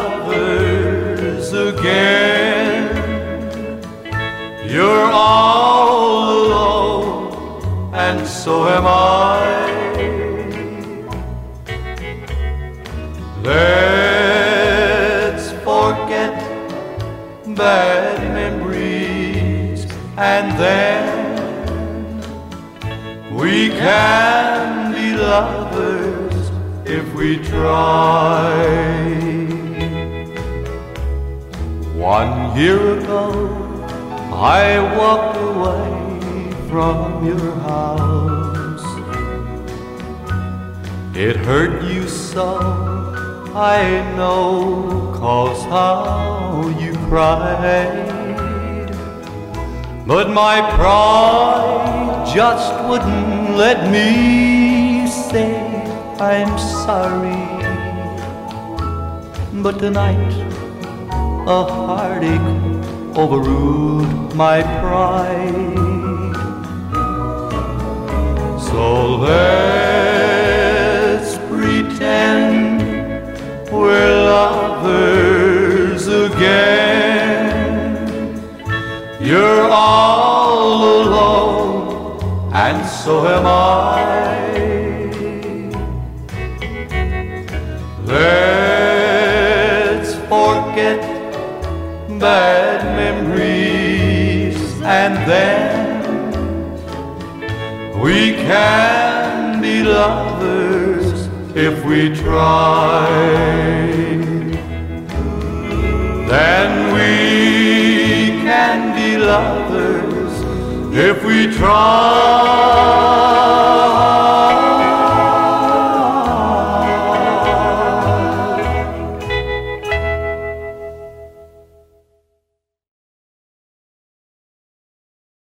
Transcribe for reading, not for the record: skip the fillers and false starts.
lovers again. You're all alone, and so am I. Let's forget bad memories, and then we can be lovers if we try. 1 year ago, I walked away from your house. It hurt you so, I know, 'cause how you cried. But my pride just wouldn't let me say I'm sorry. But tonight a heartache overruled my pride. So let's pretend we're lovers again. You're all alone, and so am I. Let's forget bad memories, and then we can be lovers if we try. Then we can be lovers if we try.